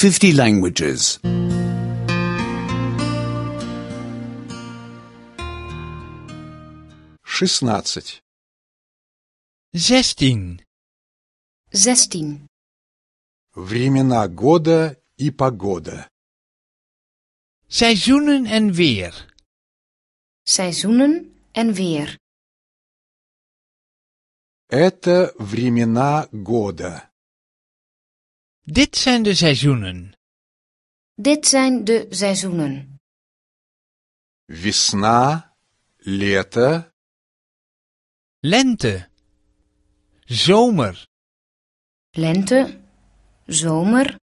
50 languages. 16. 16. 16. Времена года и погода. Seizoenen en weer. Seizoenen en weer. Это времена года. Dit zijn de seizoenen. Dit zijn de seizoenen. Весна, лето, Lente. Zomer. Lente, zomer,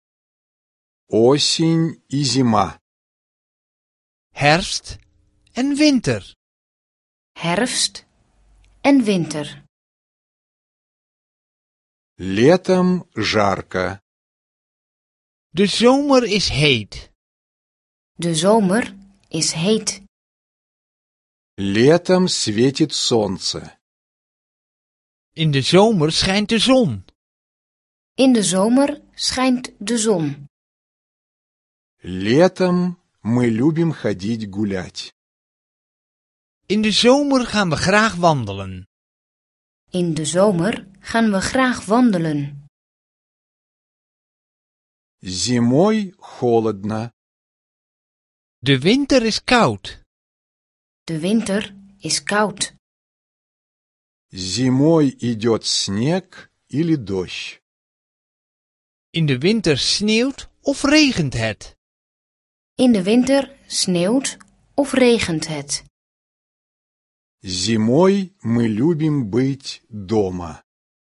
осень и зима. Herfst en winter. herfst en winter. Летом жарко. De zomer is heet. De zomer is heet. Летом светит солнце. In de zomer schijnt de zon. In de zomer schijnt de zon. Летом мы любим ходить гулять. In de zomer gaan we graag wandelen. In de zomer gaan we graag wandelen. Зимой холодно. De winter is koud. De winter is koud. Зимой идет снег или дождь. In de winter sneeuwt of regent het. In de winter sneeuwt of regent het. Зимой мы любим быть дома.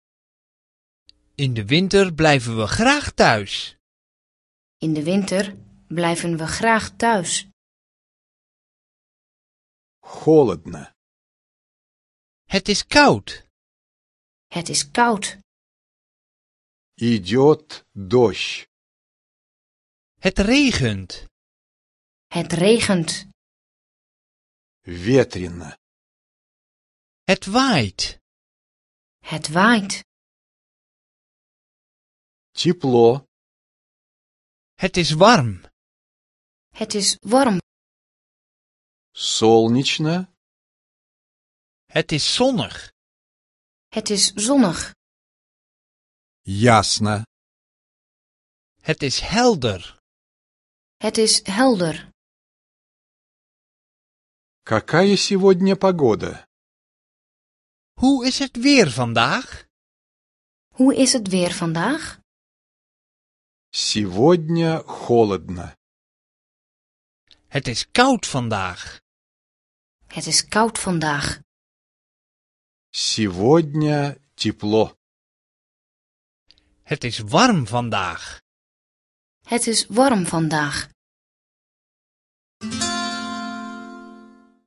In de winter blijven we graag thuis. In de winter blijven we graag thuis. Холодно. Het is koud. Het is koud. Идет дождь. Het regent. Het regent. Ветрено. Het waait. Het waait. Тепло. Het is warm. Het is warm. Солнечно. Het is zonnig. Het is zonnig. Ясно. Het is helder. Het is helder. Какая сегодня погода? Hoe is het weer vandaag? Hoe is het weer vandaag? Сегодня холодно. Het is koud vandaag. Het is koud vandaag. Сегодня тепло. Het is warm vandaag. Het is warm vandaag.